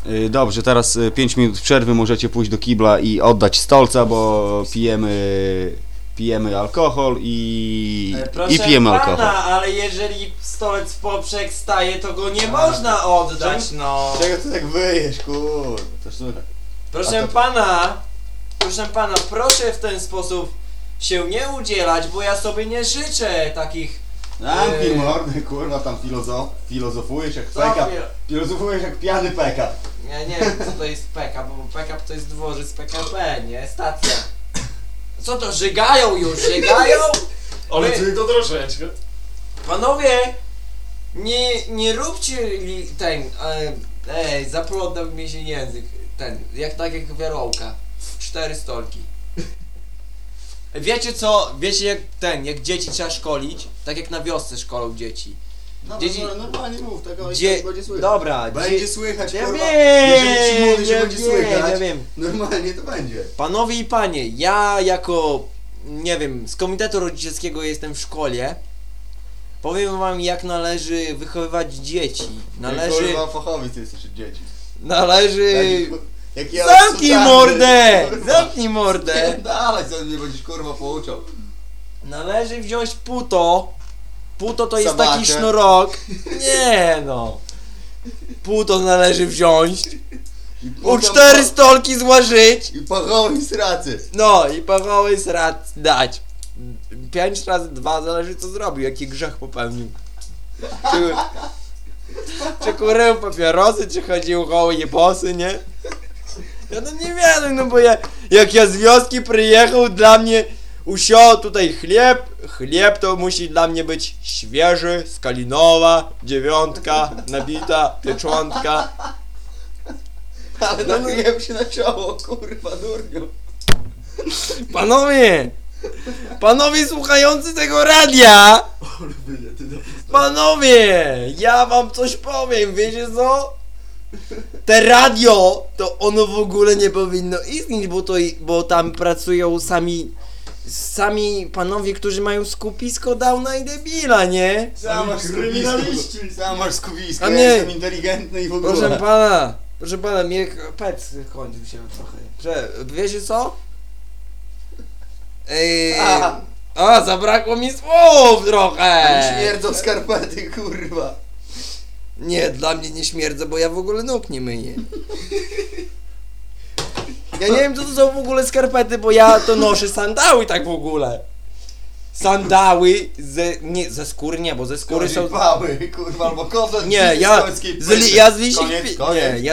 Dobrze, teraz 5 minut przerwy, możecie pójść do kibla i oddać stolca, bo pijemy alkohol i pijemy pana, alkohol. ale jeżeli stolec w poprzek staje, to go nie można oddać, no. Czego ty tak wyjesz, kur... To słuchaj. Proszę pana, proszę w ten sposób się nie udzielać, bo ja sobie nie życzę takich... Zamknij mordę, kurwa, tam filozofujesz jak peka. Filozofujesz jak pijany peka. Ja nie wiem, co to jest PK, bo PK to jest dworzec PKP, nie? Stacja. Co to, żygają już, żygają? Ale ty to troszeczkę. Panowie, nie róbcie zaplątał mi się język, tak jak wierołka. 4 stolki. Wiecie co, jak dzieci trzeba szkolić, tak jak na wiosce szkolą dzieci. No, Dzieci- normalnie mów, tego Dzie- i będzie słychać. Dobra, Będzie słychać, ja kurwa. wiem, Jeżeli ci mówię, że ja będzie wiem, słychać, ja wiem. normalnie to będzie. Panowie i panie, ja jako, nie wiem, z komitetu rodzicielskiego jestem w szkole. Powiem wam, jak należy wychowywać dzieci. Kurwa, fachowiec jesteś od dzieci. Należy... Jak ja Zamknij odsłuchany, mordę! kurwa. Zamknij mordę! Dalej, co mnie będziesz kurwa pouczał. Należy wziąć puto. Puto to jest Sabakę. taki sznurok. Nie no. Puto należy wziąć. I U potem 4 stolki złożyć. I pachowi sracy. No i pachoły srat dać. 5 razy 2 zależy co zrobił, jaki grzech popełnił. Czy kurył papierosy, czy chodził goły bosy, nie? Ja to nie wiem, no bo jak ja z wioski przyjechał, dla mnie usiął tutaj chleb to musi dla mnie być świeży, z Kalinowa, 9, nabita, pieczątka. Ale nakryłem się na czoło, kurwa, durniu. Panowie słuchający tego radia, panowie, ja wam coś powiem, wiecie co? Te radio, to ono w ogóle nie powinno istnieć, bo tam pracują sami panowie, którzy mają skupisko Downa i debila, nie? Sam masz skupisko. Sam masz skupisko, A ja nie. jestem inteligentny i w ogóle. Proszę pana, mnie pec kończył się trochę. Wiecie co? Zabrakło mi słów trochę! Śmierdzą skarpety, kurwa. Nie, dla mnie nie śmierdzę, bo ja w ogóle nóg nie myję. Ja nie wiem, co to są w ogóle skarpety, bo ja to noszę sandały tak w ogóle. Sandały ze skóry nie, bo ze skóry są... Pały, kurwa, albo kozę Nie, ja z liści... Koniec, Nie, ja